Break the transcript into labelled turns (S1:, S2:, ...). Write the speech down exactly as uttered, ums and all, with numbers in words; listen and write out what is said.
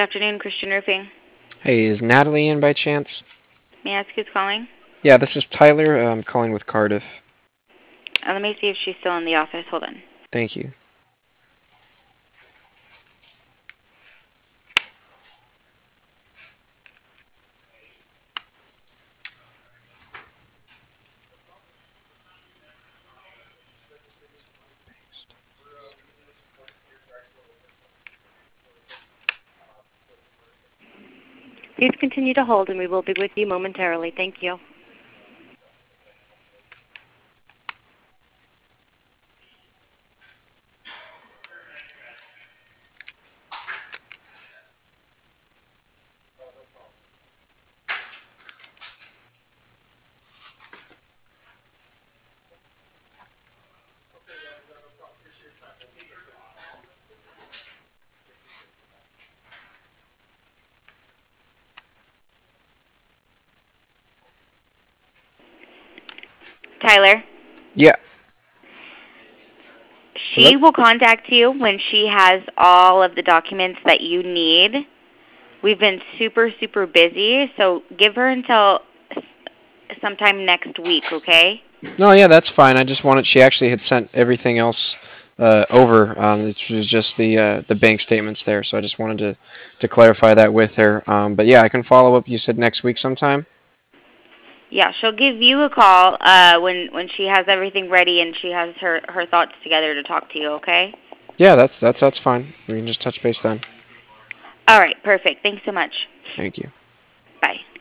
S1: afternoon, Christian Roofing.
S2: Hey, is Natalie in by chance?
S1: May I ask who's calling?
S2: Yeah, this is Tyler. I'm calling with Cardiff.
S1: Uh, let me see if she's still in the office. Hold on.
S2: Thank you.
S3: Please continue to hold, and we will be with you momentarily. Thank you.
S1: Tyler,
S2: Yeah. Hello?
S1: she will contact you when she has all of the documents that you need. We've been super, super busy, so give her until s- sometime next week, okay?
S2: No, yeah, that's fine. I just wanted. She actually had sent everything else uh, over. Um, it was just the uh, the bank statements there, so I just wanted to to clarify that with her. Um, but yeah, I can follow up. You said next week sometime.
S1: Yeah, she'll give you a call uh, when when she has everything ready and she has her, her thoughts together to talk to you, okay?
S2: Yeah, that's that's that's fine. We can just touch base then.
S1: All right, perfect. Thanks so much.
S2: Thank you.
S1: Bye.